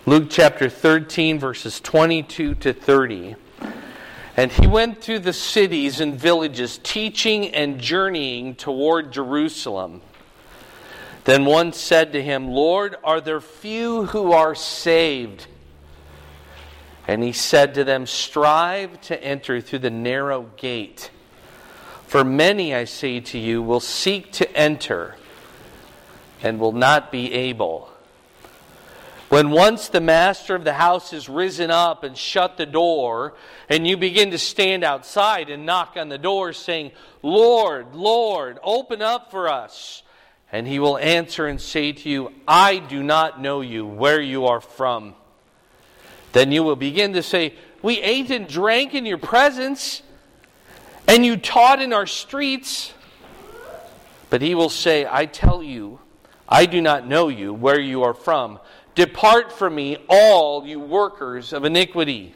Luke chapter 13, verses 22 to 30. And he went through the cities and villages, teaching and journeying toward Jerusalem. Then one said to him, "Lord, are there few who are saved?" And he said to them, "Strive to enter through the narrow gate. For many, I say to you, will seek to enter and will not be able. When once the master of the house has risen up and shut the door, and you begin to stand outside and knock on the door, saying, 'Lord, Lord, open up for us,' and he will answer and say to you, 'I do not know you, where you are from.' Then you will begin to say, 'We ate and drank in your presence, and you taught in our streets.' But he will say, 'I tell you, I do not know you, where you are from. Depart from me, all you workers of iniquity.'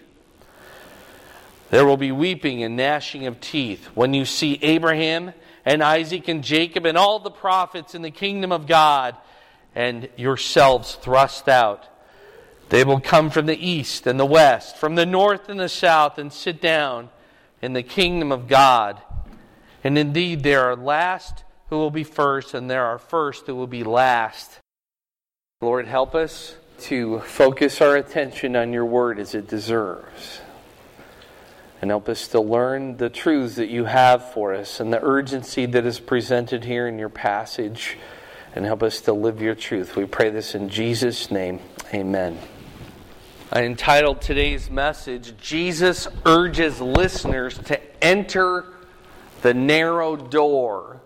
There will be weeping and gnashing of teeth when you see Abraham and Isaac and Jacob and all the prophets in the kingdom of God, and yourselves thrust out. They will come from the east and the west, from the north and the south, and sit down in the kingdom of God. And indeed there are last who will be first, and there are first who will be last." Lord, help us to focus our attention on your word as it deserves. And help us to learn the truths that you have for us and the urgency that is presented here in your passage. And help us to live your truth. We pray this in Jesus' name. Amen. I entitled today's message, "Jesus Urges Listeners to Enter the Narrow Door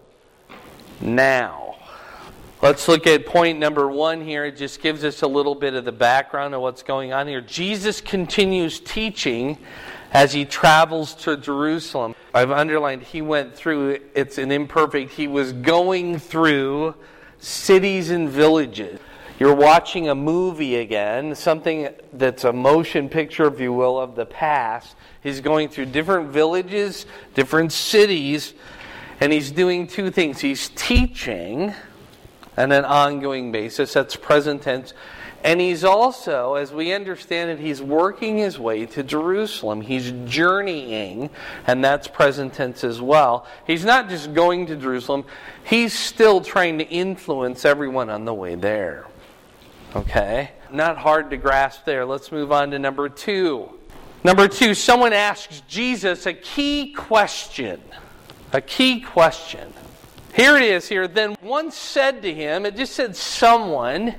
Now." Let's look at point number 1 here. It just gives us a little bit of the background of what's going on here. Jesus continues teaching as he travels to Jerusalem. I've underlined he went through, it's an imperfect, he was going through cities and villages. You're watching a movie again, something that's a motion picture, if you will, of the past. He's going through different villages, different cities, and he's doing two things. He's teaching on an ongoing basis, that's present tense. And he's also, as we understand it, he's working his way to Jerusalem. He's journeying, and that's present tense as well. He's not just going to Jerusalem, he's still trying to influence everyone on the way there. Okay? Not hard to grasp there. Let's move on to number 2. Number 2, someone asks Jesus a key question. A key question. Here it is here. Then one said to him, it just said someone,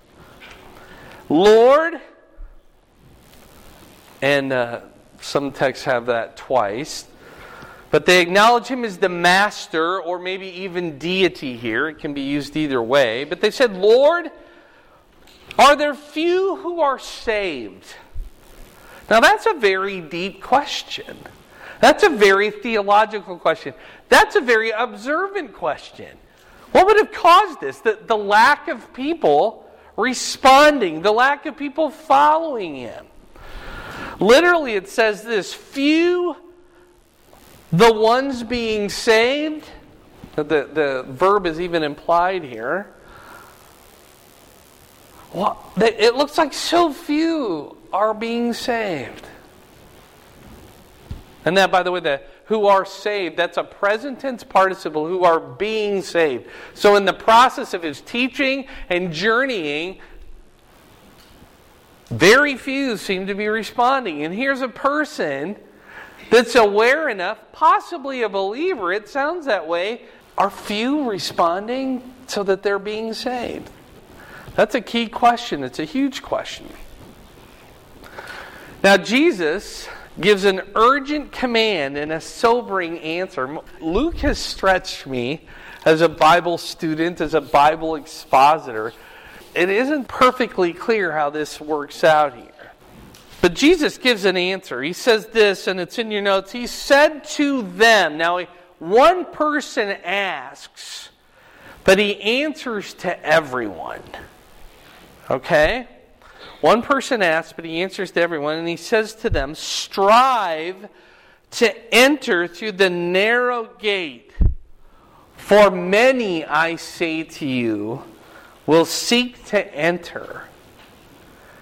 "Lord," and some texts have that twice, but they acknowledge him as the master or maybe even deity here. It can be used either way. But they said, "Lord, are there few who are saved?" Now that's a very deep question. That's a very theological question. That's a very observant question. What would have caused this? The lack of people responding, the lack of people following him. Literally it says this, "Few the ones being saved." The verb is even implied here. Well, it looks like so few are being saved. And that, by the way, the who are saved, that's a present tense participle, who are being saved. So in the process of his teaching and journeying, very few seem to be responding. And here's a person that's aware enough, possibly a believer, it sounds that way. Are few responding so that they're being saved? That's a key question. It's a huge question. Now Jesus gives an urgent command and a sobering answer. Luke has stretched me as a Bible student, as a Bible expositor. It isn't perfectly clear how this works out here. But Jesus gives an answer. He says this, and it's in your notes. He said to them. Now, one person asks, but he answers to everyone. Okay? One person asks, but he answers to everyone, and he says to them, "Strive to enter through the narrow gate, for many, I say to you, will seek to enter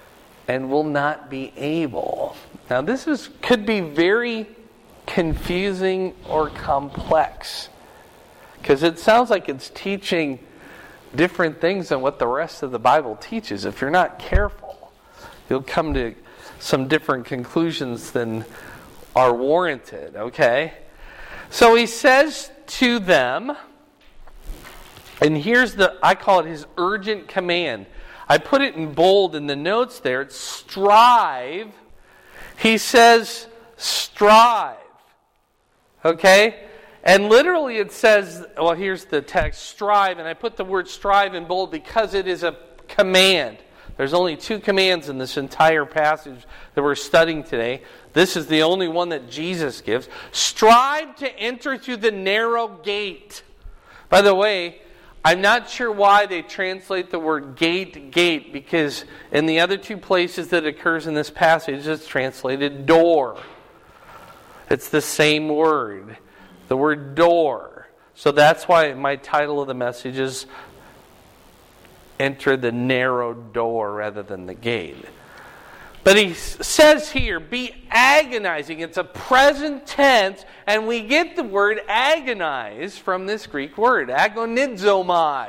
and will not be able. Now this could be very confusing or complex, because it sounds like it's teaching different things than what the rest of the Bible teaches. If you're not careful, you'll come to some different conclusions than are warranted, okay? So he says to them, and here's I call it his urgent command. I put it in bold in the notes there. It's strive. He says strive. Okay? And literally it says, well, here's the text, strive. And I put the word strive in bold because it is a command. There's only 2 commands in this entire passage that we're studying today. This is the only one that Jesus gives. Strive to enter through the narrow gate. By the way, I'm not sure why they translate the word gate, because in the other 2 places that it occurs in this passage, it's translated door. It's the same word, the word door. So that's why my title of the message is Enter the Narrow Door rather than the gate. But he says here, be agonizing. It's a present tense, and we get the word agonize from this Greek word, agonizomai.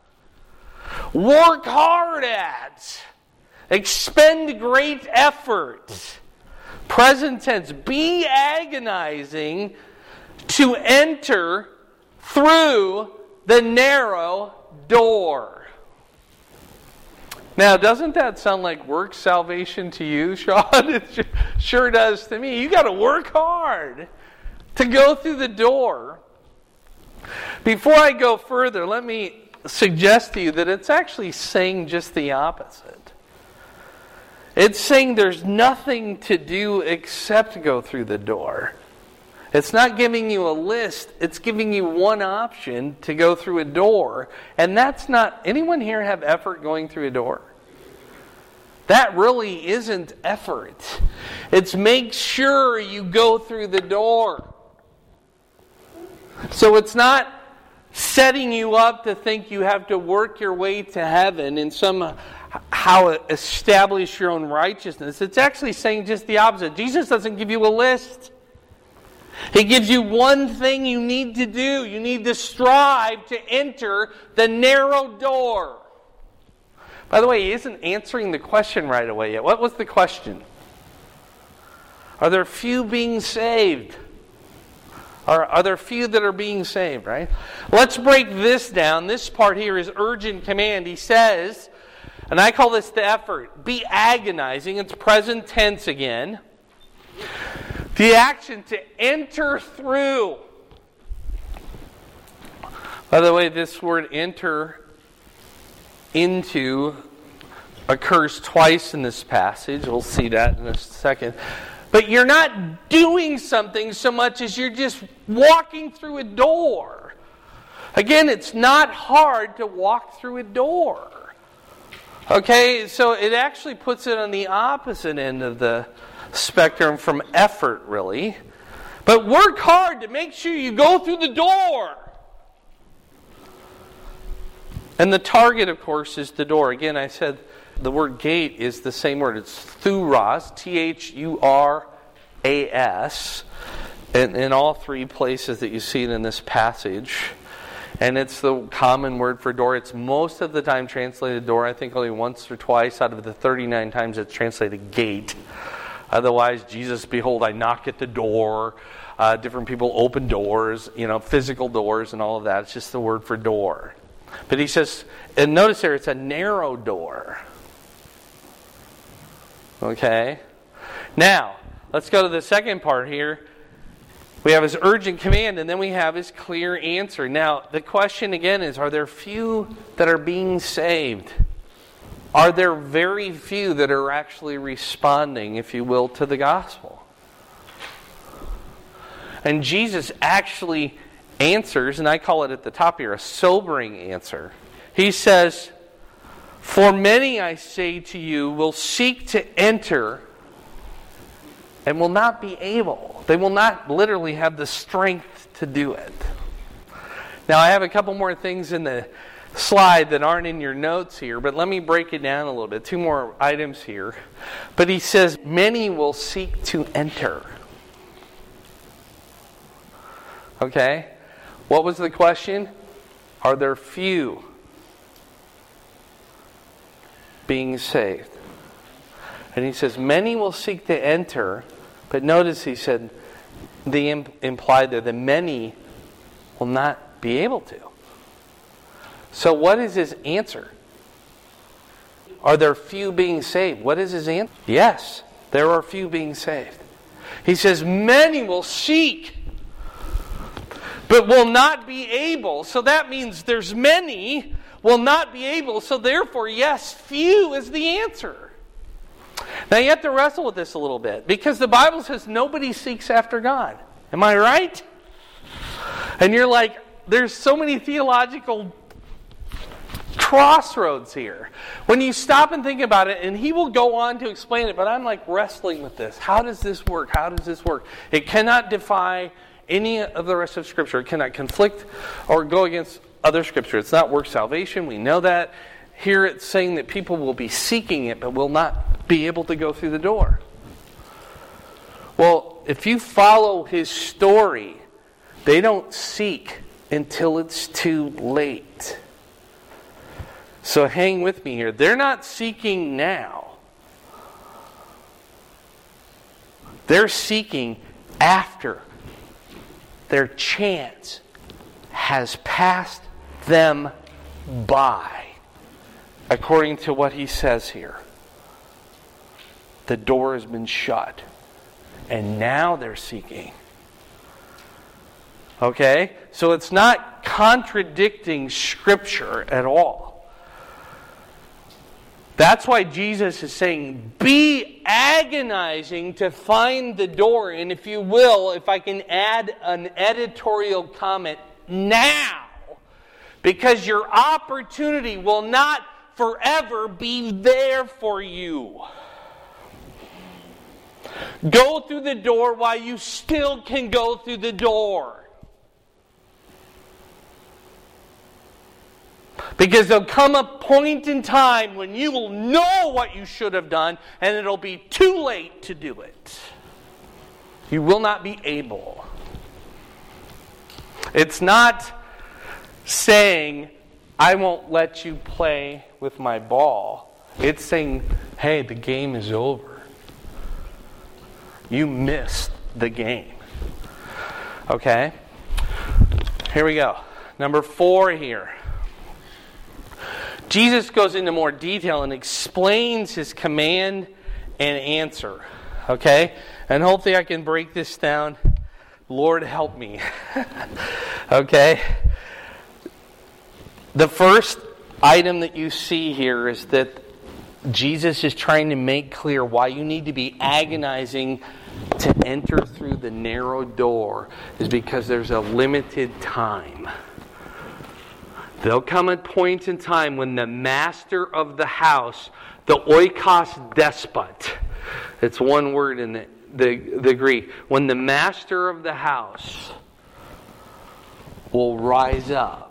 Work hard at. Expend great effort. Present tense, be agonizing to enter through the narrow door. Now, doesn't that sound like work salvation to you, Sean? It sure does to me. You got to work hard to go through the door. Before I go further, let me suggest to you that it's actually saying just the opposite. It's saying there's nothing to do except go through the door. It's not giving you a list. It's giving you one option to go through a door. And that's not... Anyone here have effort going through a door? That really isn't effort. It's make sure you go through the door. So it's not setting you up to think you have to work your way to heaven and somehow establish your own righteousness. It's actually saying just the opposite. Jesus doesn't give you a list. He gives you one thing you need to do. You need to strive to enter the narrow door. By the way, he isn't answering the question right away yet. What was the question? Are there few being saved? Are there few that are being saved, right? Let's break this down. This part here is urgent command. He says, and I call this the effort, be agonizing. It's present tense again. The action to enter through. By the way, this word enter into occurs twice in this passage. We'll see that in a second. But you're not doing something so much as you're just walking through a door. Again, it's not hard to walk through a door. Okay, so it actually puts it on the opposite end of the spectrum from effort, really. But work hard to make sure you go through the door. And the target, of course, is the door. Again, I said the word gate is the same word. It's thuras, Thuras, in all 3 places that you see it in this passage. And it's the common word for door. It's most of the time translated door. I think only once or twice out of the 39 times it's translated gate. Otherwise, Jesus, behold, I knock at the door. Different people open doors, physical doors and all of that. It's just the word for door. But he says, and notice there, it's a narrow door. Okay? Now, let's go to the second part here. We have his urgent command, and then we have his clear answer. Now, the question again is, are there few that are being saved? Are there very few that are actually responding, if you will, to the gospel? And Jesus actually answers, and I call it at the top here, a sobering answer. He says, for many, I say to you, will seek to enter and will not be able. They will not literally have the strength to do it. Now, I have a couple more things in the slide that aren't in your notes here, but let me break it down a little bit. 2 more items here. But he says, many will seek to enter. Okay? What was the question? Are there few being saved? And he says, many will seek to enter, but notice he said, the implied there, that many will not be able to. So what is his answer? Are there few being saved? What is his answer? Yes, there are few being saved. He says, many will seek, but will not be able. So that means there's many will not be able. So therefore, yes, few is the answer. Now you have to wrestle with this a little bit, because the Bible says nobody seeks after God. Am I right? And you're like, there's so many theological crossroads here. When you stop and think about it, and he will go on to explain it, but I'm like wrestling with this. How does this work? How does this work? It cannot defy any of the rest of Scripture. It cannot conflict or go against other Scripture. It's not work salvation. We know that. Here it's saying that people will be seeking it, but will not be able to go through the door. Well, if you follow his story, they don't seek until it's too late. So hang with me here. They're not seeking now. They're seeking after their chance has passed them by, according to what he says here. The door has been shut, and now they're seeking. Okay? So it's not contradicting Scripture at all. That's why Jesus is saying, be agonizing to find the door. And if you will, if I can add an editorial comment, now. Because your opportunity will not forever be there for you. Go through the door while you still can go through the door. Because there'll come a point in time when you will know what you should have done, and it'll be too late to do it. You will not be able. It's not saying, I won't let you play with my ball. It's saying, hey, the game is over. You missed the game. Okay? Here we go. Number 4 here. Jesus goes into more detail and explains his command and answer. Okay? And hopefully I can break this down. Lord, help me. Okay? The first item that you see here is that Jesus is trying to make clear why you need to be agonizing to enter through the narrow door is because there's a limited time. There'll come a point in time when the master of the house, the oikos despot, it's one word in the Greek, when the master of the house will rise up.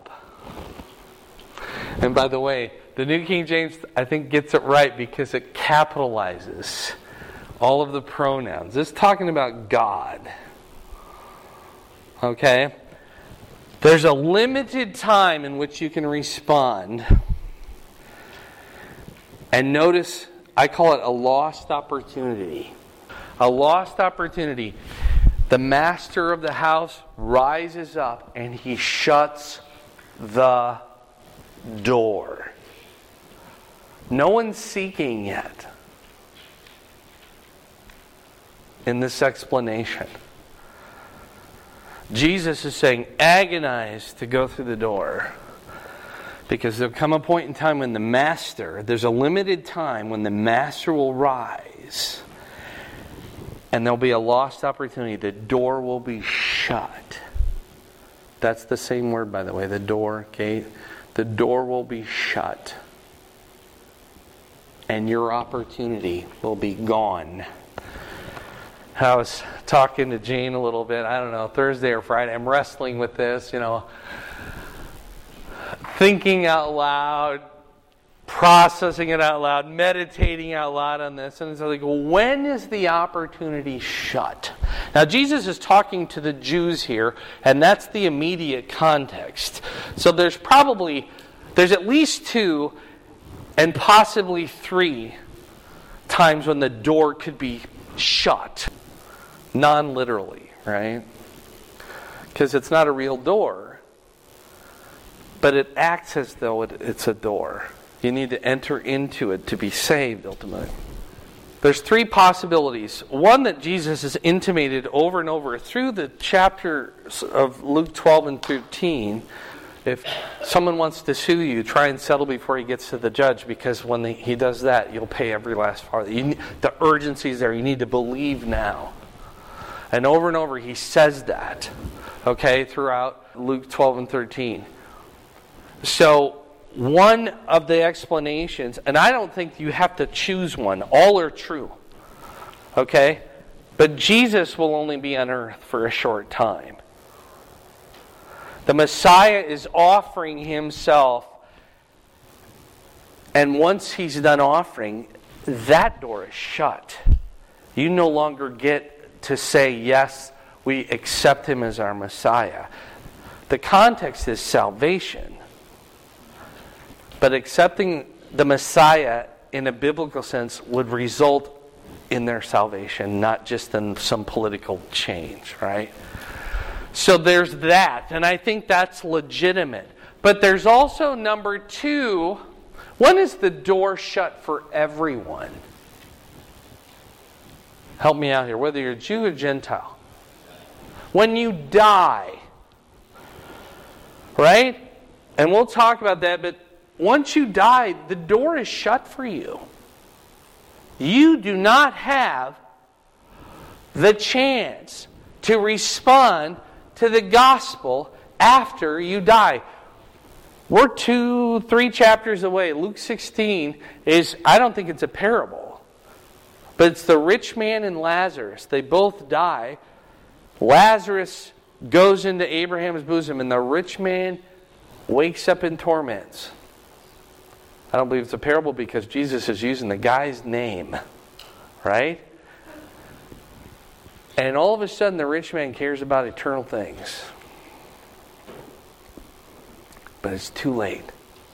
And by the way, the New King James, I think, gets it right because it capitalizes all of the pronouns. It's talking about God. Okay? There's a limited time in which you can respond. And notice, I call it a lost opportunity. A lost opportunity. The master of the house rises up and he shuts the door. No one's seeking yet in this explanation. Jesus is saying, agonize to go through the door. Because there'll come a point in time when the master, there's a limited time when the master will rise. And there'll be a lost opportunity. The door will be shut. That's the same word, by the way, the door, gate. The door will be shut. And your opportunity will be gone. I was talking to Jane a little bit, I don't know, Thursday or Friday. I'm wrestling with this, thinking out loud, processing it out loud, meditating out loud on this. And it's like, when is the opportunity shut? Now, Jesus is talking to the Jews here, and that's the immediate context. So there's at least 2 and possibly 3 times when the door could be shut. Non-literally, right? Because it's not a real door. But it acts as though it's a door. You need to enter into it to be saved, ultimately. There's 3 possibilities. One that Jesus has intimated over and over through the chapters of Luke 12 and 13. If someone wants to sue you, try and settle before he gets to the judge, because when he does that, you'll pay every last farthing. The urgency is there. You need to believe now. And over he says that, okay, throughout Luke 12 and 13. So, one of the explanations, and I don't think you have to choose one. All are true. Okay? But Jesus will only be on earth for a short time. The Messiah is offering himself, and once he's done offering, that door is shut. You no longer get to say, yes, we accept him as our Messiah. The context is salvation. But accepting the Messiah in a biblical sense would result in their salvation, not just in some political change, right? So there's that, and I think that's legitimate. But there's also number 2, when is the door shut for everyone? Help me out here, whether you're Jew or Gentile. When you die, right? And we'll talk about that, but once you die, the door is shut for you. You do not have the chance to respond to the gospel after you die. We're 2-3 chapters away. Luke 16 is, I don't think it's a parable, but it's the rich man and Lazarus. They both die. Lazarus goes into Abraham's bosom, and the rich man wakes up in torments. I don't believe it's a parable because Jesus is using the guy's name, right? And all of a sudden the rich man cares about eternal things. But it's too late.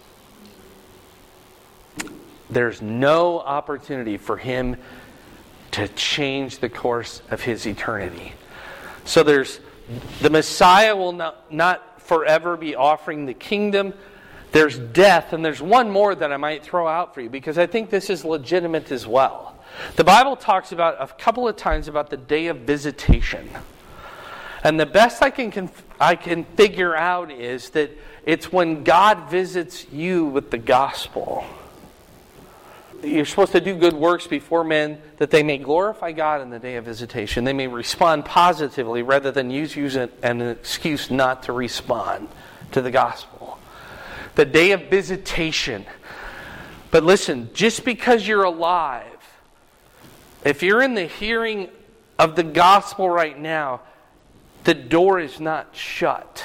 There's no opportunity for him to change the course of his eternity. So the Messiah will not forever be offering the kingdom. There's death, and there's one more that I might throw out for you, because I think this is legitimate as well. The Bible talks about a couple of times about the day of visitation. And the best I can figure out is that it's when God visits you with the gospel. You're supposed to do good works before men, that they may glorify God in the day of visitation. They may respond positively rather than use it as an excuse not to respond to the gospel. The day of visitation. But listen, just because you're alive, if you're in the hearing of the gospel right now, the door is not shut.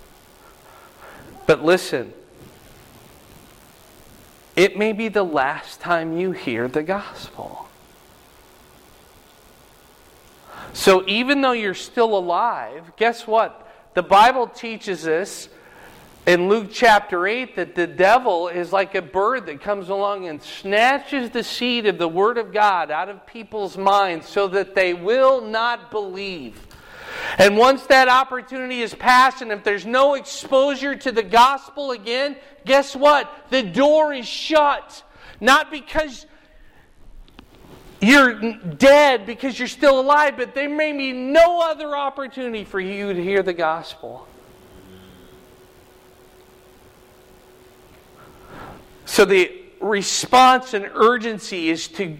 But listen, it may be the last time you hear the gospel. So even though you're still alive, guess what? The Bible teaches us in Luke chapter 8 that the devil is like a bird that comes along and snatches the seed of the Word of God out of people's minds so that they will not believe. And once that opportunity is passed, and if there's no exposure to the gospel again, guess what? The door is shut. Not because you're dead, because you're still alive, but there may be no other opportunity for you to hear the gospel. So the response and urgency is to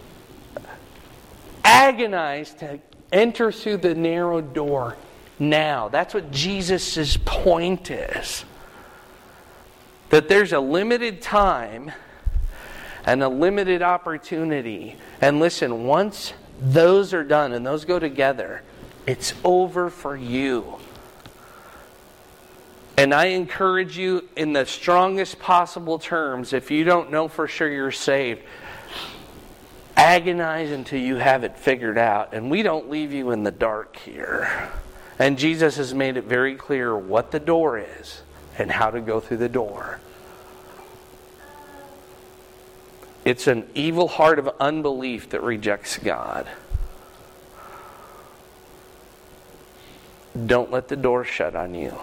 agonize to enter through the narrow door now. That's what Jesus' point is. That there's a limited time and a limited opportunity. And listen, once those are done and those go together, it's over for you. And I encourage you in the strongest possible terms, if you don't know for sure you're saved, agonize until you have it figured out. And we don't leave you in the dark here. And Jesus has made it very clear what the door is and how to go through the door. It's an evil heart of unbelief that rejects God. Don't let the door shut on you.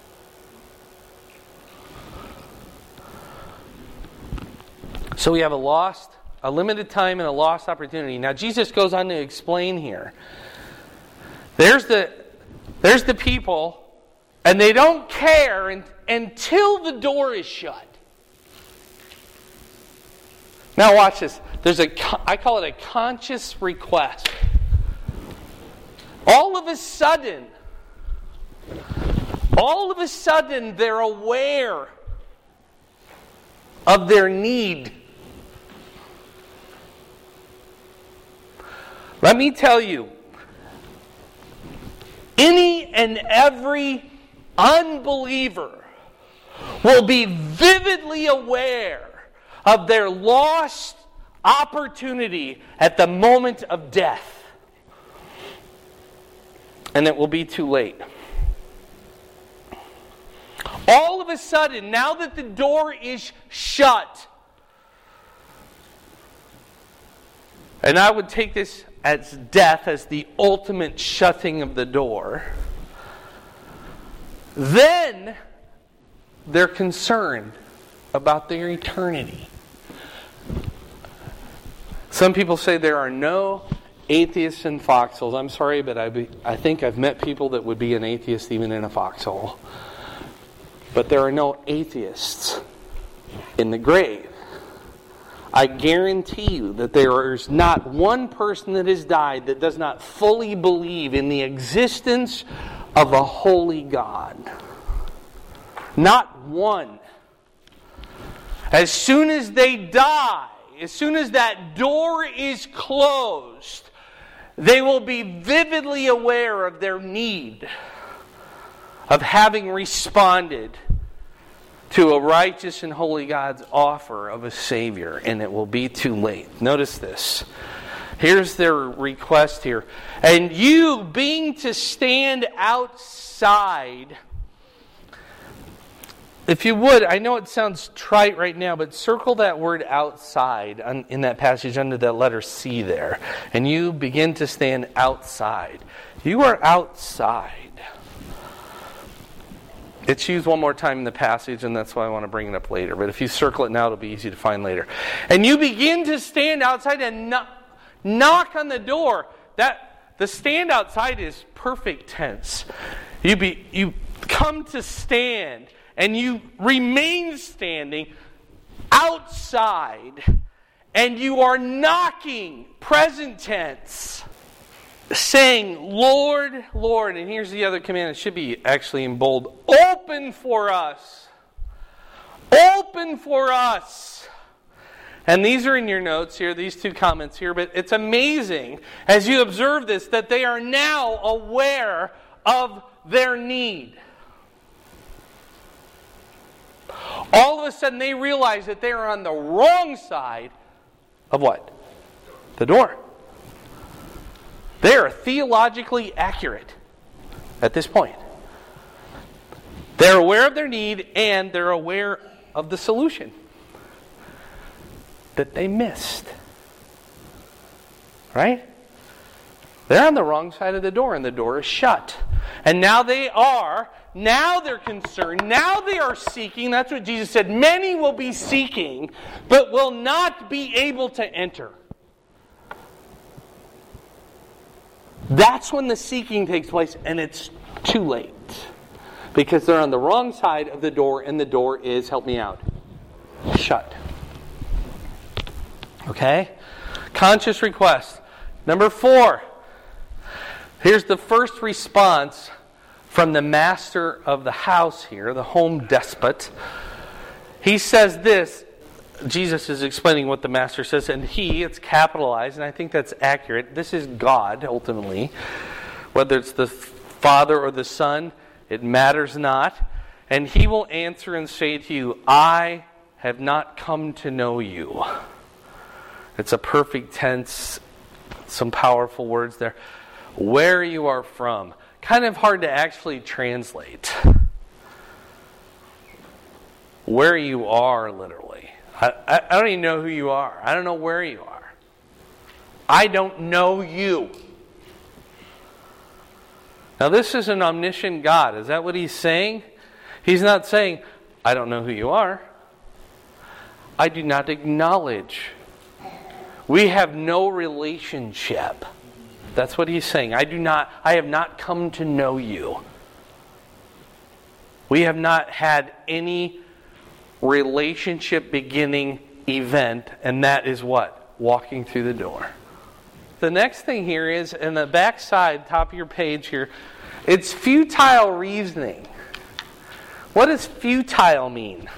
So we have a limited time and a lost opportunity. Now Jesus goes on to explain here. There's the people, and they don't care until the door is shut. Now watch this. I call it a conscious request. All of a sudden, they're aware of their need. Let me tell you, any and every unbeliever will be vividly aware of their lost opportunity at the moment of death. And it will be too late. All of a sudden, now that the door is shut, and I would take this as death as the ultimate shutting of the door, then they're concerned about their eternity. Some people say there are no atheists in foxholes. I'm sorry, but I think I've met people that would be an atheist even in a foxhole. But there are no atheists in the grave. I guarantee you that there is not one person that has died that does not fully believe in the existence of a holy God. Not one. As soon as they die, as soon as that door is closed, they will be vividly aware of their need of having responded to a righteous and holy God's offer of a Savior, and it will be too late. Notice this. Here's their request here. And you, being to stand outside, if you would, I know it sounds trite right now, but circle that word outside in that passage under that letter C there. And you begin to stand outside. You are outside. It's used one more time in the passage, and that's why I want to bring it up later. But if you circle it now, it'll be easy to find later. And you begin to stand outside and knock on the door. The stand outside is perfect tense. You come to stand, and you remain standing outside, and you are knocking, present tense, saying, Lord, Lord, and here's the other command, it should be actually in bold, open for us. Open for us. And these are in your notes here, these two comments here, but it's amazing as you observe this that they are now aware of their need. All of a sudden they realize that they are on the wrong side of what? The door. They are theologically accurate at this point. They're aware of their need and they're aware of the solution that they missed. Right? They're on the wrong side of the door and the door is shut. And now they're concerned, now they are seeking. That's what Jesus said. Many will be seeking, but will not be able to enter. That's when the seeking takes place, and it's too late. Because they're on the wrong side of the door, and the door is, help me out, shut. Okay? Conscious request. Number 4. Here's the first response from the master of the house here, the home despot. He says this. Jesus is explaining what the master says, and he, it's capitalized, and I think that's accurate. This is God, ultimately. Whether it's the Father or the Son, it matters not. And he will answer and say to you, I have not come to know you. It's a perfect tense, some powerful words there. Where you are from. Kind of hard to actually translate. Where you are, literally. I don't even know who you are. I don't know where you are. I don't know you. Now this is an omniscient God. Is that what he's saying? He's not saying, I don't know who you are. I do not acknowledge. We have no relationship. That's what he's saying. I have not come to know you. We have not had any relationship beginning event, and that is what? Walking through the door. The next thing here is, in the back side, top of your page here, it's futile reasoning. What does futile mean?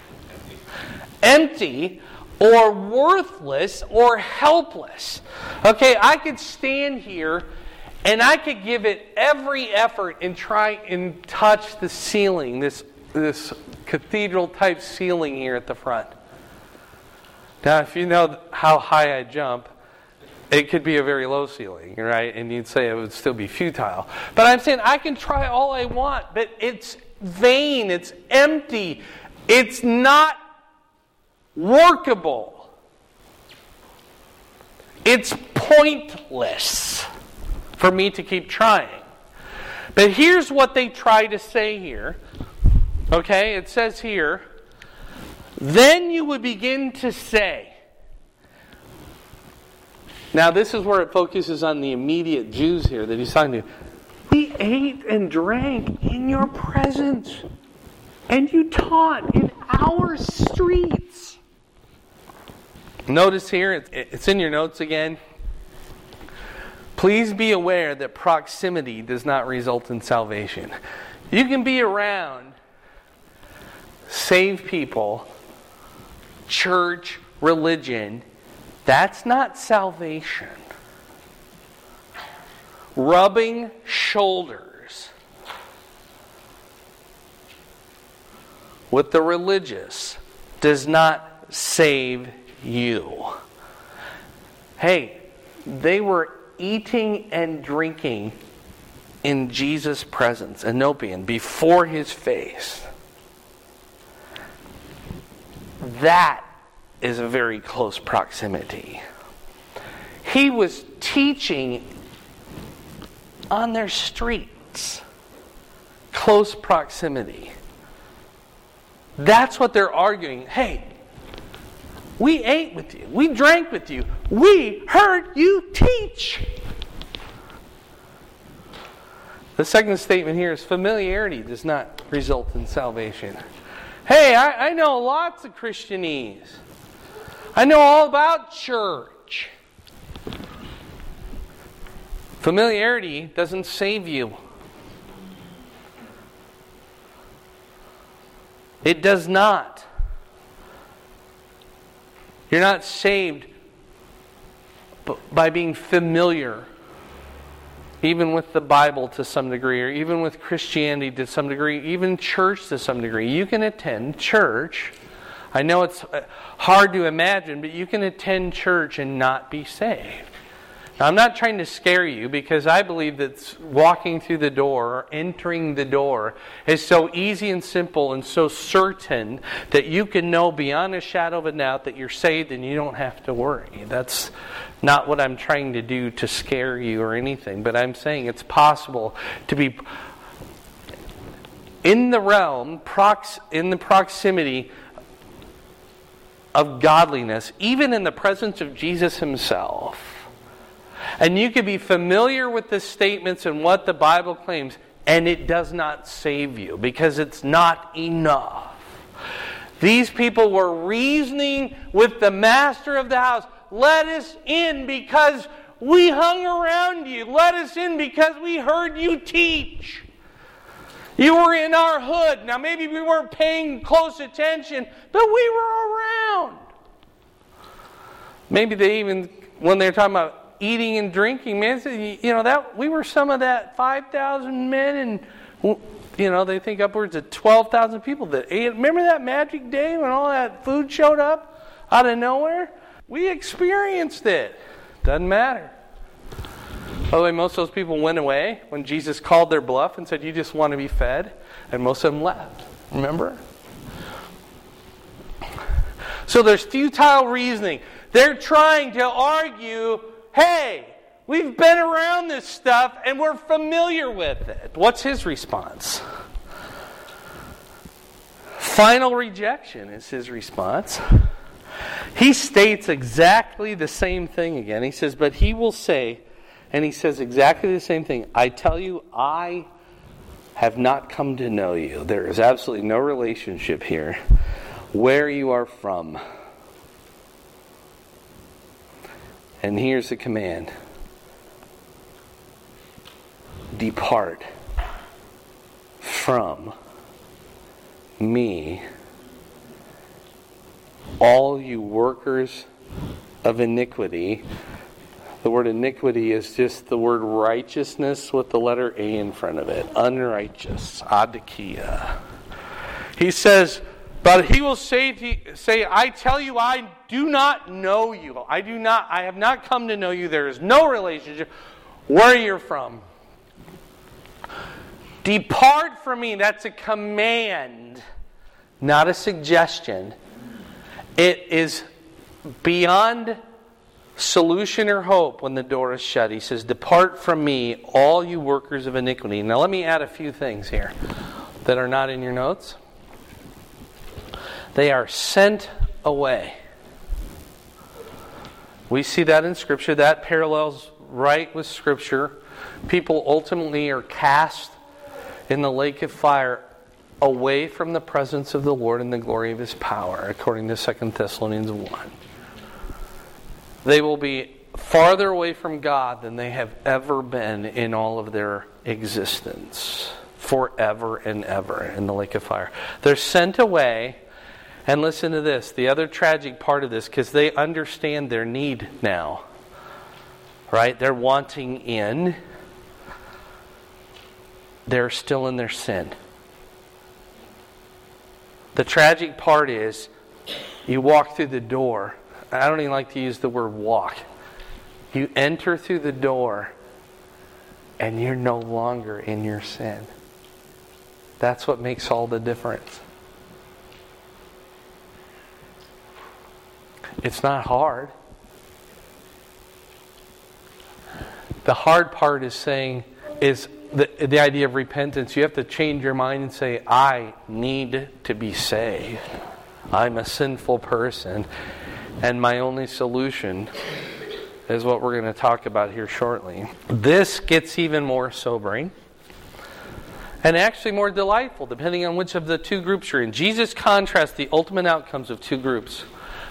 Empty or worthless or helpless. Okay, I could stand here and I could give it every effort and try and touch the ceiling, this cathedral type ceiling here at the front. Now, if you know how high I jump, it could be a very low ceiling, right? And you'd say it would still be futile. But I'm saying I can try all I want, but it's vain, it's empty, it's not workable. It's pointless for me to keep trying. But here's what they try to say here. Okay, it says here, then you would begin to say. Now this is where it focuses on the immediate Jews here that he's talking to. We ate and drank in your presence, and you taught in our streets. Notice here, it's in your notes again. Please be aware that proximity does not result in salvation. You can be around saved people, church, religion. That's not salvation. Rubbing shoulders with the religious does not save you. Hey, they were eating and drinking in Jesus' presence, Enopian, before his face. That is a very close proximity. He was teaching on their streets. Close proximity. That's what they're arguing. Hey, we ate with you. We drank with you. We heard you teach. The second statement here is familiarity does not result in salvation. Hey, I know lots of Christianese. I know all about church. Familiarity doesn't save you. It does not. You're not saved by being familiar, even with the Bible to some degree, or even with Christianity to some degree, even church to some degree. You can attend church. I know it's hard to imagine, but you can attend church and not be saved. Now, I'm not trying to scare you, because I believe that walking through the door, or entering the door, is so easy and simple and so certain that you can know beyond a shadow of a doubt that you're saved and you don't have to worry. That's not what I'm trying to do to scare you or anything, but I'm saying it's possible to be in the realm, in the proximity of godliness, even in the presence of Jesus himself. And you could be familiar with the statements and what the Bible claims, and it does not save you, because it's not enough. These people were reasoning with the master of the house. Let us in because we hung around you. Let us in because we heard you teach. You were in our hood. Now maybe we weren't paying close attention, but we were around. Maybe they even, when they're talking about eating and drinking, man, that we were some of that 5,000 men and They think upwards of 12,000 people that ate. Remember that magic day when all that food showed up out of nowhere? We experienced it. Doesn't matter. By the way, most of those people went away when Jesus called their bluff and said, you just want to be fed? And most of them left. Remember? So there's futile reasoning. They're trying to argue, hey, we've been around this stuff and we're familiar with it. What's his response? Final rejection is his response. He states exactly the same thing again. He says, but he will say, and he says exactly the same thing, I tell you, I have not come to know you. There is absolutely no relationship here. Where you are from. And here's the command. Depart from me, all you workers of iniquity. The word iniquity is just the word righteousness with the letter A in front of it. Unrighteous. Adikia. He says, but he will say, I tell you, I do not know you. I have not come to know you. There is no relationship. Where you're from. Depart from me. That's a command, not a suggestion. It is beyond solution or hope when the door is shut. He says, depart from me, all you workers of iniquity. Now let me add a few things here that are not in your notes. They are sent away. We see that in Scripture. That parallels right with Scripture. People ultimately are cast in the lake of fire away from the presence of the Lord and the glory of His power, according to 2 Thessalonians 1. They will be farther away from God than they have ever been in all of their existence. Forever and ever in the lake of fire. They're sent away. And listen to this, the other tragic part of this, because they understand their need now. Right? They're wanting in. They're still in their sin. The tragic part is, you walk through the door. I don't even like to use the word walk. You enter through the door, and you're no longer in your sin. That's what makes all the difference. It's not hard. The hard part is the idea of repentance. You have to change your mind and say, I need to be saved. I'm a sinful person. And my only solution is what we're going to talk about here shortly. This gets even more sobering. And actually more delightful, depending on which of the two groups you're in. Jesus contrasts the ultimate outcomes of two groups.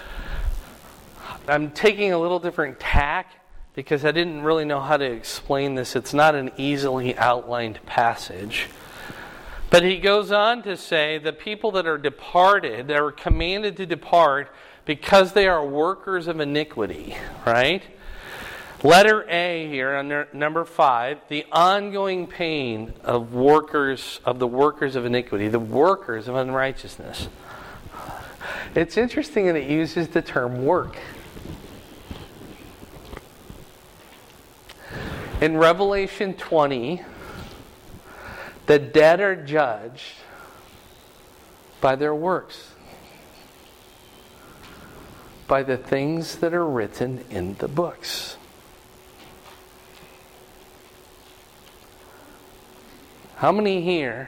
I'm taking a little different tack because I didn't really know how to explain this. It's not an easily outlined passage. But he goes on to say the people that are departed, that are commanded to depart because they are workers of iniquity, right? Letter A here on number 5, the ongoing pain of the workers of iniquity, the workers of unrighteousness. It's interesting that it uses the term work. In Revelation 20, the dead are judged by their works, by the things that are written in the books. How many here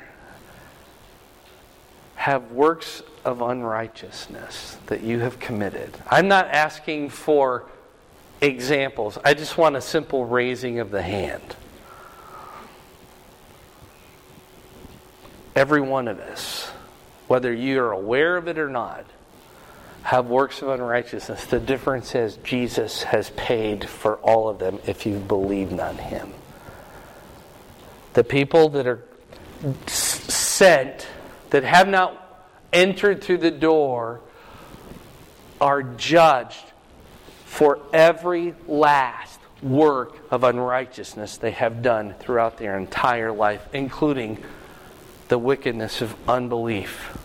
have works of unrighteousness that you have committed? I'm not asking for examples. I just want a simple raising of the hand. Every one of us, whether you're aware of it or not, have works of unrighteousness. The difference is Jesus has paid for all of them if you've believed on Him. The people that are sent, that have not entered through the door, are judged for every last work of unrighteousness they have done throughout their entire life, including the wickedness of unbelief.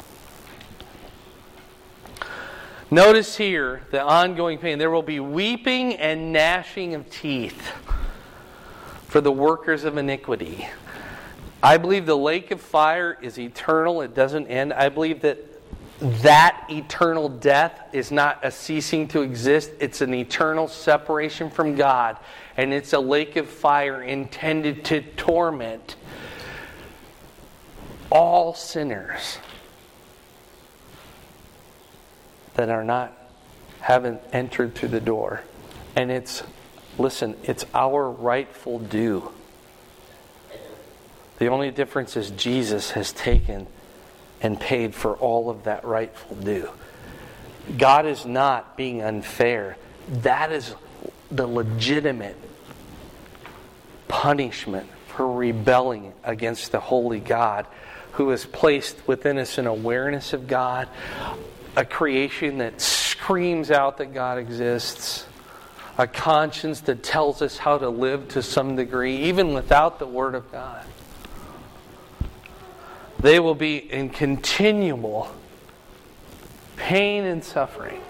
Notice here the ongoing pain. There will be weeping and gnashing of teeth for the workers of iniquity. I believe the lake of fire is eternal. It doesn't end. I believe that eternal death is not a ceasing to exist. It's an eternal separation from God. And it's a lake of fire intended to torment all sinners that haven't entered through the door. And it's our rightful due. The only difference is Jesus has taken and paid for all of that rightful due. God is not being unfair. That is the legitimate punishment for rebelling against the holy God who has placed within us an awareness of God, a creation that screams out that God exists, a conscience that tells us how to live to some degree, even without the Word of God. They will be in continual pain and suffering.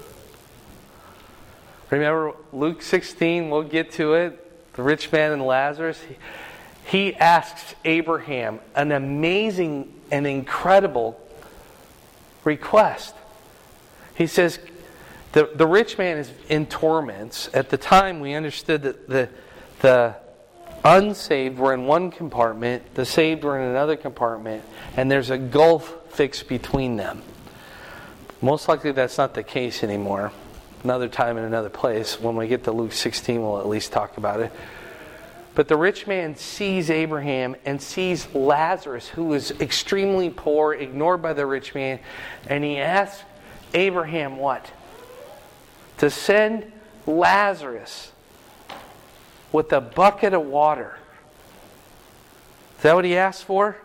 Remember Luke 16, we'll get to it. The rich man and Lazarus. He asks Abraham an amazing and incredible request. He says, the rich man is in torments. At the time, we understood that the unsaved were in one compartment, the saved were in another compartment, and there's a gulf fixed between them. Most likely that's not the case anymore. Another time in another place. When we get to Luke 16, we'll at least talk about it. But the rich man sees Abraham and sees Lazarus, who is extremely poor, ignored by the rich man, and he asks Abraham what? To send Lazarus with a bucket of water. Is that what he asked for?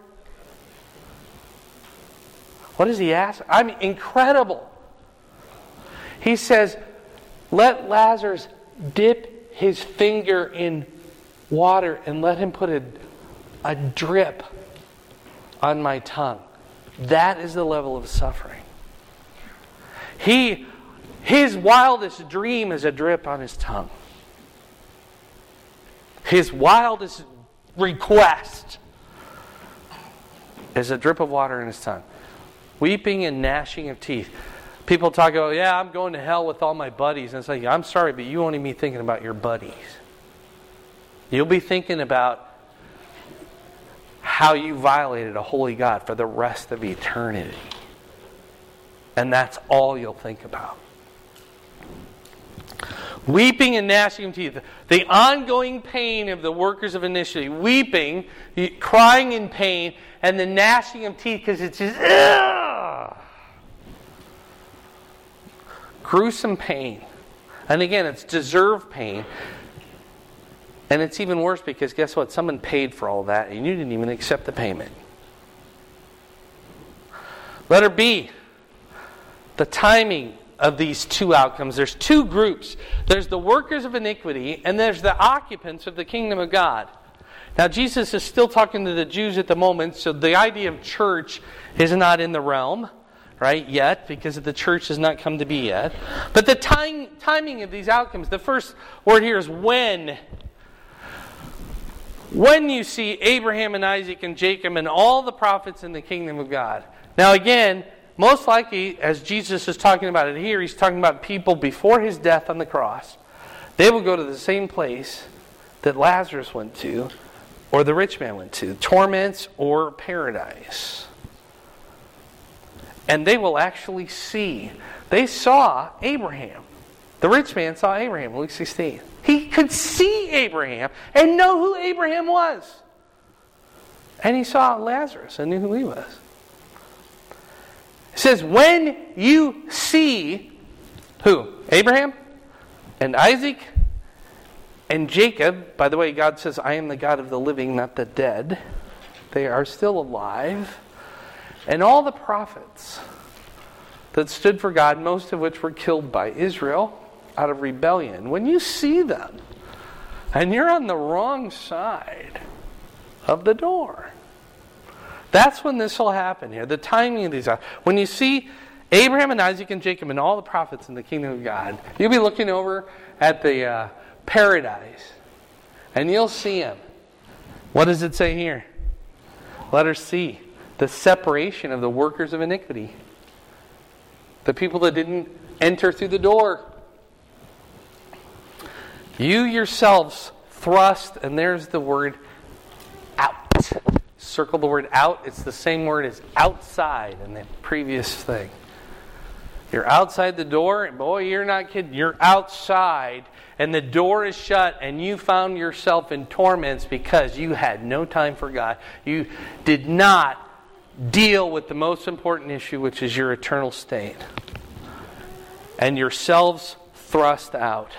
What does he ask? I mean, incredible. He says, let Lazarus dip his finger in water and let him put a drip on my tongue. That is the level of suffering. His wildest dream is a drip on his tongue. His wildest request is a drip of water in his tongue. Weeping and gnashing of teeth. People talk about, I'm going to hell with all my buddies. And it's like, I'm sorry, but you won't even be thinking about your buddies. You'll be thinking about how you violated a holy God for the rest of eternity. And that's all you'll think about. Weeping and gnashing of teeth. The ongoing pain of the workers of iniquity. Weeping, crying in pain, and the gnashing of teeth because it's just gruesome pain. And again, it's deserved pain. And it's even worse because guess what? Someone paid for all that and you didn't even accept the payment. Letter B. The timing of these two outcomes. There's two groups. There's the workers of iniquity and there's the occupants of the kingdom of God. Now Jesus is still talking to the Jews at the moment, so the idea of church is not in the realm, right, yet, because the church has not come to be yet. But the timing of these outcomes, the first word here is when. When you see Abraham and Isaac and Jacob and all the prophets in the kingdom of God. Now again, most likely, as Jesus is talking about it here, he's talking about people before his death on the cross. They will go to the same place that Lazarus went to, or the rich man went to, torments or paradise. And they will actually see. They saw Abraham. The rich man saw Abraham, Luke 16. He could see Abraham and know who Abraham was. And he saw Lazarus and knew who he was. It says, when you see who? Abraham and Isaac and Jacob. By the way, God says, I am the God of the living, not the dead. They are still alive. And all the prophets that stood for God, most of which were killed by Israel out of rebellion. When you see them, and you're on the wrong side of the door, That's when this will happen here. The timing of these are. When you see Abraham and Isaac and Jacob and all the prophets in the kingdom of God, you'll be looking over at the paradise. And you'll see them. What does it say here? Letter C. The separation of the workers of iniquity. The people that didn't enter through the door. You yourselves thrust, and there's the word out. Circle the word out. It's the same word as outside in the previous thing. You're outside the door, and boy, you're not kidding. You're outside, and the door is shut, and you found yourself in torments because you had no time for God. You did not deal with the most important issue, which is your eternal state. And yourselves thrust out.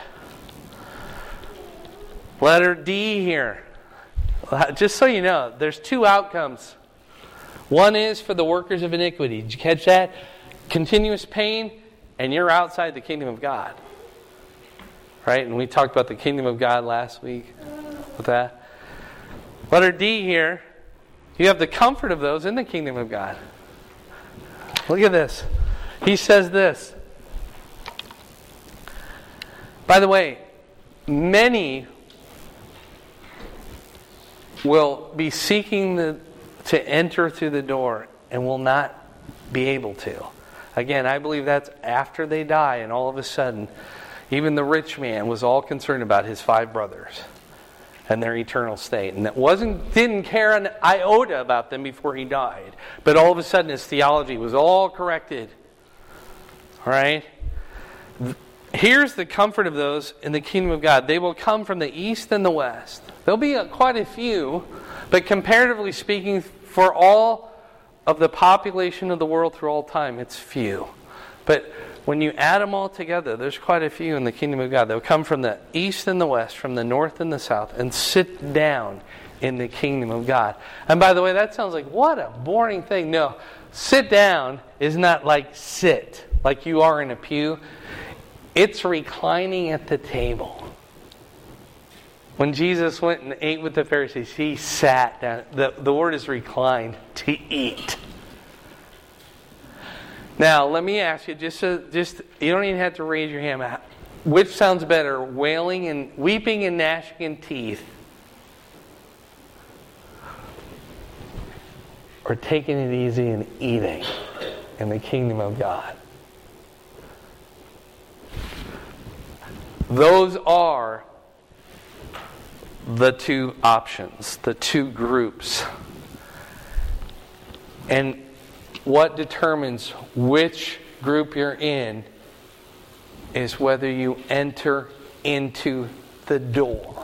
Letter D here. Just so you know, there's two outcomes. One is for the workers of iniquity. Did you catch that? Continuous pain, and you're outside the kingdom of God. Right? And we talked about the kingdom of God last week with that. Letter D here. You have the comfort of those in the kingdom of God. Look at this. He says this. By the way, many will be seeking to enter through the door and will not be able to. Again, I believe that's after they die, and all of a sudden, even the rich man was all concerned about his 5 brothers and their eternal state. And didn't care an iota about them before he died. But all of a sudden his theology was all corrected. All right? Here's the comfort of those in the kingdom of God. They will come from the east and the west. There'll be quite a few, but comparatively speaking, for all of the population of the world through all time, it's few. But when you add them all together, there's quite a few in the kingdom of God. They'll come from the east and the west, from the north and the south, and sit down in the kingdom of God. And by the way, that sounds like, what a boring thing. No, sit down is not like sit, like you are in a pew. It's reclining at the table. When Jesus went and ate with the Pharisees, he sat down. The word is reclined, to eat. Now, let me ask you, just you don't even have to raise your hand. Which sounds better, wailing and weeping and gnashing of teeth, or taking it easy and eating in the kingdom of God? Those are the two options, the two groups. And what determines which group you're in is whether you enter into the door.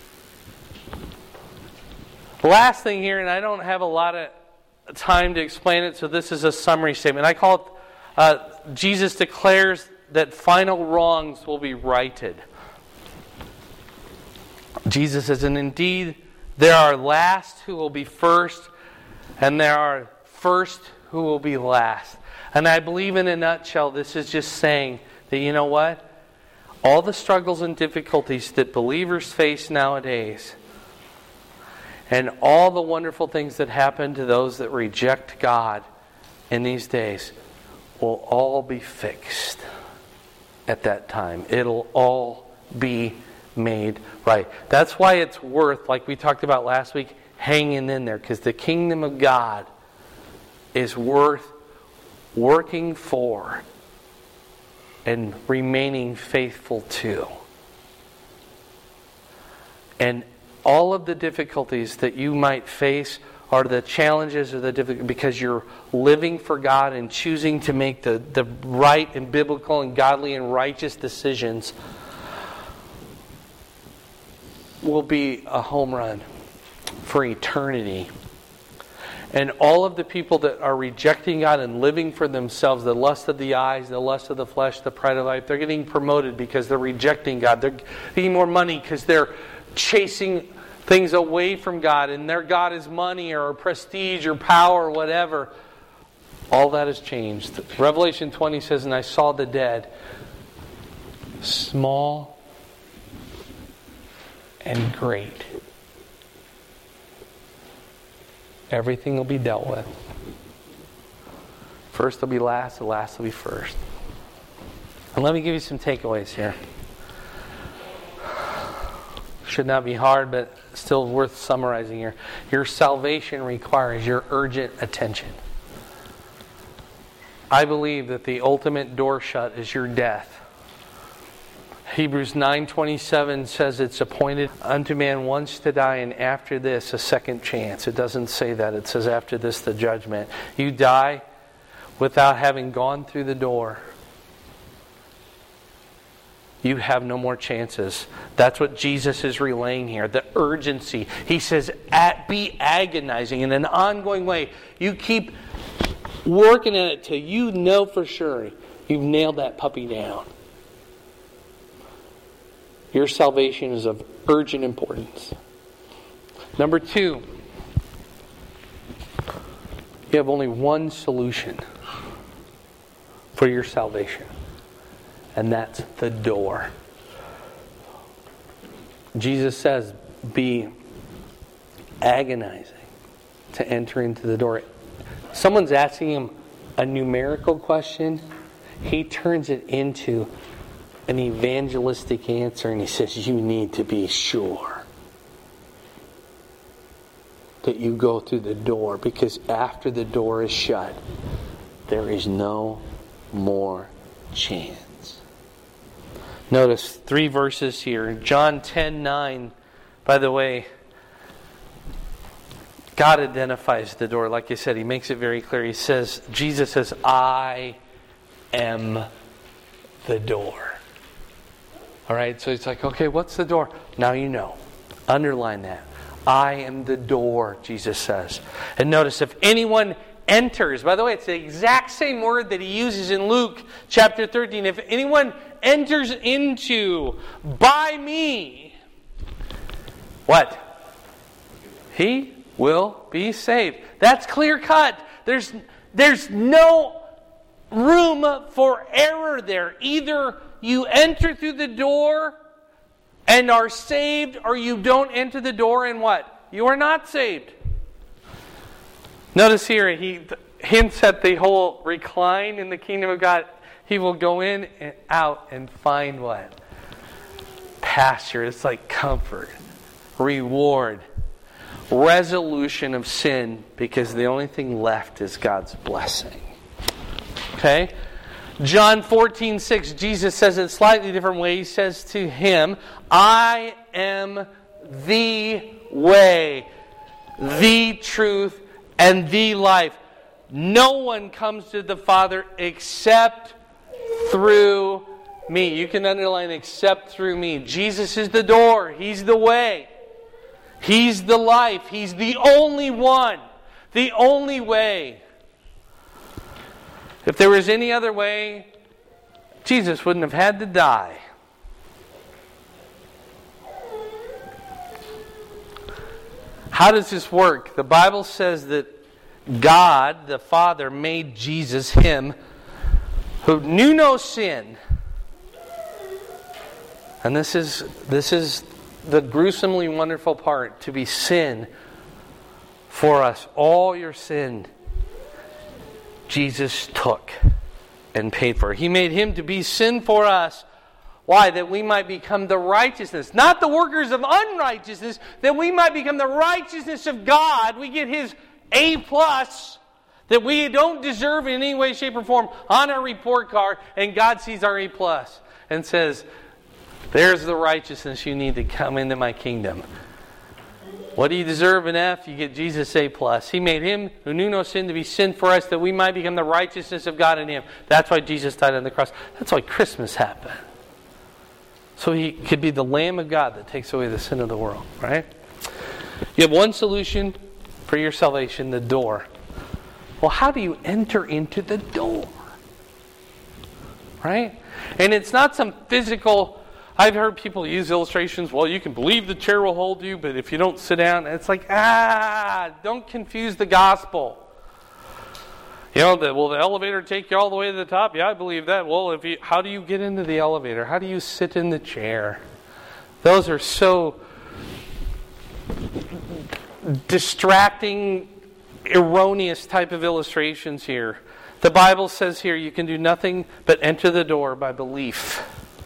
Last thing here, and I don't have a lot of time to explain it, so this is a summary statement. I call it, Jesus declares that final wrongs will be righted. Jesus says, and indeed, there are last who will be first, and there are first who will be last. And I believe in a nutshell, this is just saying that, you know what? All the struggles and difficulties that believers face nowadays, and all the wonderful things that happen to those that reject God in these days, will all be fixed at that time. It'll all be made right. That's why it's worth, like we talked about last week, hanging in there, because the kingdom of God is worth working for and remaining faithful to. And all of the difficulties that you might face are the challenges or the difficulties because you're living for God and choosing to make the right and biblical and godly and righteous decisions, will be a home run for eternity. And all of the people that are rejecting God and living for themselves, the lust of the eyes, the lust of the flesh, the pride of life, they're getting promoted because they're rejecting God. They're getting more money because they're chasing things away from God, and their God is money or prestige or power or whatever. All that has changed. Revelation 20 says, and I saw the dead, small and great, everything will be dealt with. First will be last, the last will be first. And let me give you some takeaways here. Should not be hard, but still worth summarizing here. Your salvation requires your urgent attention. I believe that the ultimate door shut is your death. Hebrews 9:27 says it's appointed unto man once to die, and after this a second chance. It doesn't say that. It says after this the judgment. You die without having gone through the door. You have no more chances. That's what Jesus is relaying here. The urgency. He says, be agonizing in an ongoing way. You keep working at it till you know for sure you've nailed that puppy down. Your salvation is of urgent importance. Number 2, you have only one solution for your salvation. And that's the door. Jesus says, be agonizing to enter into the door. Someone's asking him a numerical question. He turns it into an evangelistic answer, and he says, you need to be sure that you go through the door, because after the door is shut, there is no more chance. Notice 3 verses here. John 10:9. By the way, God identifies the door. Like I said, He makes it very clear. Jesus says, I am the door. Alright, so it's like, okay, what's the door? Now you know. Underline that. I am the door, Jesus says. And notice, if anyone enters, by the way, it's the exact same word that He uses in Luke chapter 13. If anyone enters into by me, what? He will be saved. That's clear cut. There's no room for error there. Either you enter through the door and are saved, or you don't enter the door and what? You are not saved. Notice here, he hints at the whole recline in the kingdom of God. He will go in and out and find what? Pasture. It's like comfort, reward, resolution of sin, because the only thing left is God's blessing. Okay? John 14:6, Jesus says it a slightly different way. He says to him, I am the way, the truth, and the life. No one comes to the Father except through me. You can underline except through me. Jesus is the door. He's the way. He's the life. He's the only one. The only way. If there was any other way, Jesus wouldn't have had to die. How does this work? The Bible says that God, the Father, made Jesus, Him, who knew no sin. And this is the gruesomely wonderful part, to be sin for us. All your sin, Jesus took and paid for. He made Him to be sin for us. Why? That we might become the righteousness, not the workers of unrighteousness, that we might become the righteousness of God. We get His A+, that we don't deserve in any way, shape, or form, on our report card, and God sees our A+, and says, there's the righteousness you need to come into my kingdom. What do you deserve in F? You get Jesus A+. He made Him who knew no sin to be sin for us, that we might become the righteousness of God in Him. That's why Jesus died on the cross. That's why Christmas happened. So He could be the Lamb of God that takes away the sin of the world. Right? You have one solution for your salvation, the door. Well, how do you enter into the door? Right? And it's not some physical... I've heard people use illustrations. Well, you can believe the chair will hold you, but if you don't sit down, it's like, don't confuse the gospel. You know, will the elevator take you all the way to the top? Yeah, I believe that. Well, how do you get into the elevator? How do you sit in the chair? Those are so distracting erroneous type of illustrations here. The Bible says here you can do nothing but enter the door by belief.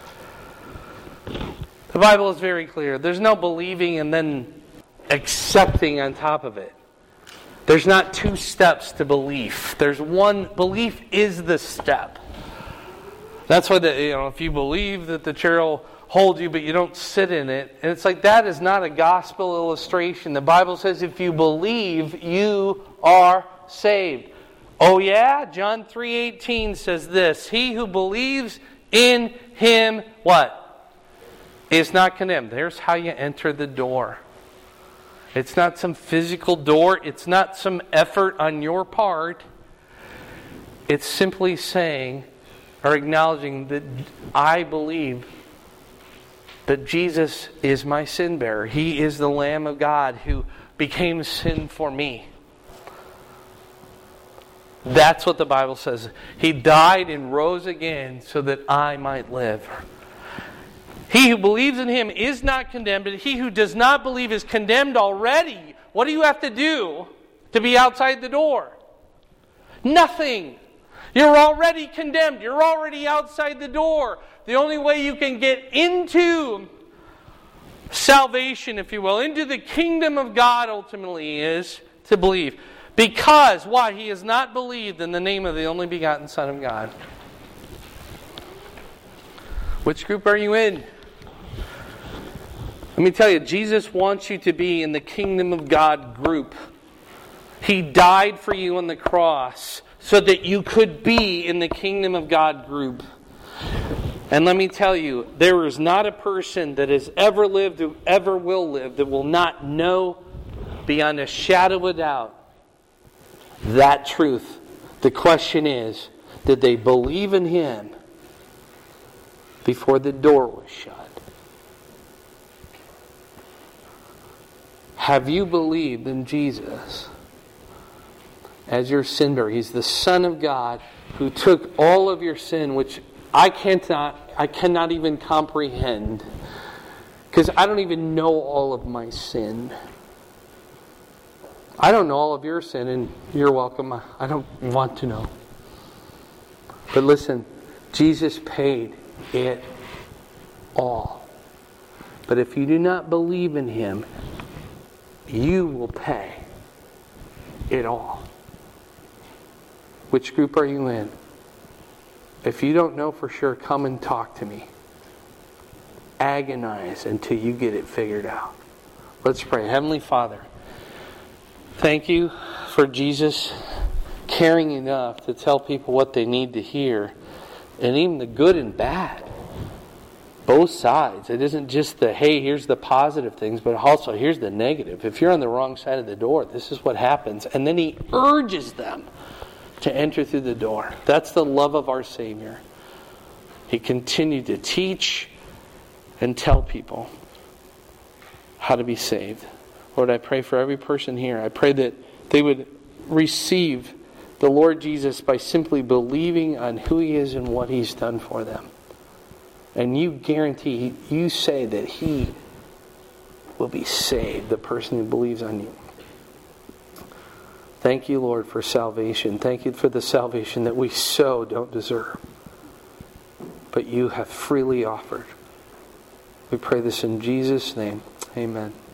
The Bible is very clear. There's no believing and then accepting on top of it. There's not two steps to belief. There's one. Belief is the step. That's why if you believe that the chair will hold you, but you don't sit in it, and it's like that is not a gospel illustration. The Bible says if you believe, you are saved. Oh yeah, John 3:18 says this: He who believes in Him, what? Is not condemned. There's how you enter the door. It's not some physical door. It's not some effort on your part. It's simply saying or acknowledging that I believe that Jesus is my sin bearer. He is the Lamb of God who became sin for me. That's what the Bible says. He died and rose again so that I might live. He who believes in Him is not condemned, but he who does not believe is condemned already. What do you have to do to be outside the door? Nothing. You're already condemned. You're already outside the door. The only way you can get into salvation, if you will, into the kingdom of God ultimately is to believe. Because, why? He has not believed in the name of the only begotten Son of God. Which group are you in? Let me tell you, Jesus wants you to be in the kingdom of God group. He died for you on the cross so that you could be in the kingdom of God group. And let me tell you, there is not a person that has ever lived or ever will live that will not know beyond a shadow of a doubt that truth. The question is, did they believe in Him before the door was shut? Have you believed in Jesus as your sin bearer? He's the Son of God who took all of your sin, which I cannot even comprehend, because I don't even know all of my sin. I don't know all of your sin, and you're welcome. I don't want to know. But listen, Jesus paid it all. But if you do not believe in Him, you will pay it all. Which group are you in? If you don't know for sure, come and talk to me. Agonize until you get it figured out. Let's pray. Heavenly Father, thank you for Jesus caring enough to tell people what they need to hear, and even the good and bad. Both sides. It isn't just the, hey, here's the positive things, but also here's the negative. If you're on the wrong side of the door, this is what happens. And then He urges them to enter through the door. That's the love of our Savior. He continued to teach and tell people how to be saved. Lord, I pray for every person here. I pray that they would receive the Lord Jesus by simply believing on who He is and what He's done for them. And you guarantee, you say that he will be saved, the person who believes on you. Thank you, Lord, for salvation. Thank you for the salvation that we so don't deserve, but you have freely offered. We pray this in Jesus' name. Amen.